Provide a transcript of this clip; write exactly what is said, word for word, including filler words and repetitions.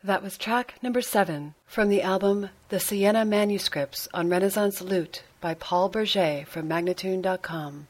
That was track number seven from the album The Siena Manuscripts on Renaissance Lute by Paul Berger from Magnatune dot com.